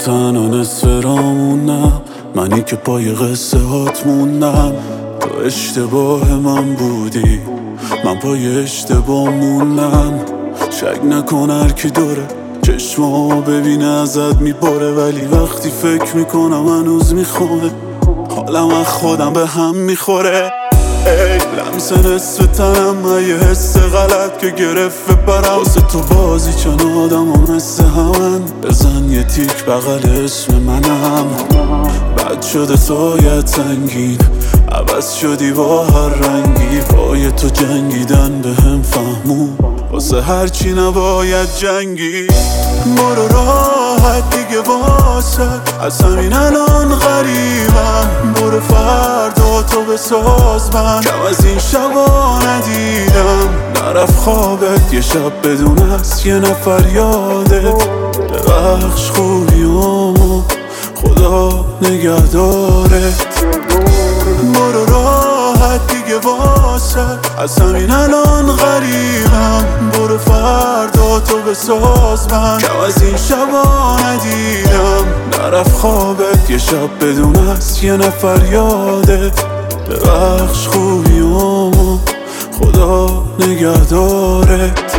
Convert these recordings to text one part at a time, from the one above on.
تنها نصف رامونم، منی که پای قصه هات موندم. تو اشتباه من بودی، من پای اشتباه موندم. شک نکن هر کی دوره چشمامو ببینه ازت میباره، ولی وقتی فکر میکنم هنوز میخونه، حالم از خودم به هم میخوره. ای لمس نصف تنم، یه حس غلط که گرفت برم. واسه تو بازی چون آدم ها مثل همن، بزن یه تیک بغل اسم منم. بد شده سایت سنگین، عوض شدی با هر رنگی. پای تو جنگیدن به هم فهمون، واسه هرچی نباید جنگی. برو راحت دیگه واسه، از همین الان غریبم. برو فردا تو بساز من، کم از این شبا ندیدم. نرفت خوابت یه شب بدون از یه نفر یادت. ببخش خوبیامو خدا نگهدارت. برو راحت دیگه واسه، از همین الان غریبم. برو فردا تو بساز من، کم از این شبا ندیدم. نرفت خوابت یه شب بدون از یه نفر یادت. ببخش خوبیامو خدا نگهدارت.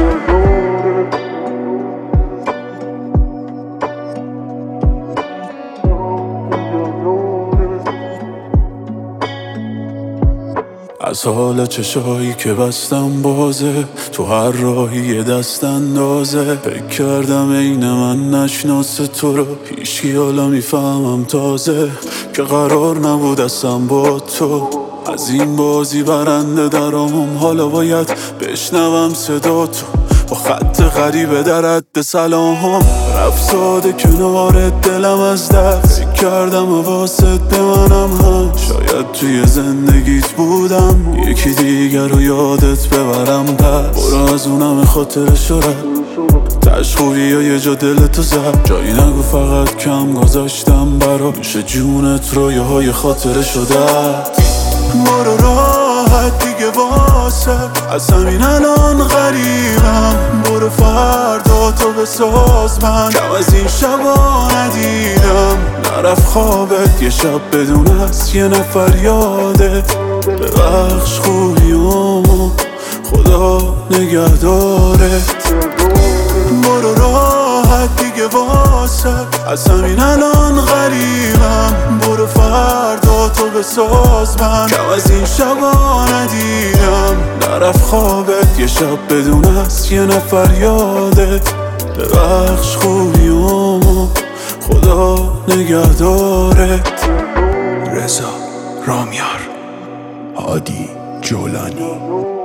از حال چشایی که بستم بازه، تو هر راهی یه دست اندازه. فکر کردم عین من نشناسه تو رو هیچکی، حالا میفهمم تازه که قرار نبود اصلا با تو از این بازی برنده درام. حالا باید بشنوم صدا تو با خط غریبه در حد سلام. رفت ساده کنارت دلم از دست، فکر کردم حواست به منم هست. شاید توی زندگیت بودم یکی دیگر رو یادت ببرم پس. برو از اونم خاطرش رد، تش خوبی یا یه جا دلتو زد. جایی نگو فقط کم گذاشتم برا، میشه جونت رو یه های خاطره شده. برو راحت دیگه واسه، از همین الان غریبم. برو فردا تو بساز من، کم از این شبا ندیدم. نرفت خوابت یه شب بدون از یه نفر یادت. ببخش خوبیامو خدا نگهدارت. برو راحت دیگه واسه، از همین الان غریبم. برو فردا تو بساز من، کم از این شبا ندیدم. نرفت خوابت یه شب بدون از یه نفر یادت. ببخش خوبیامو خدا نگهدارت. رضا رامیار، هادی جولانی.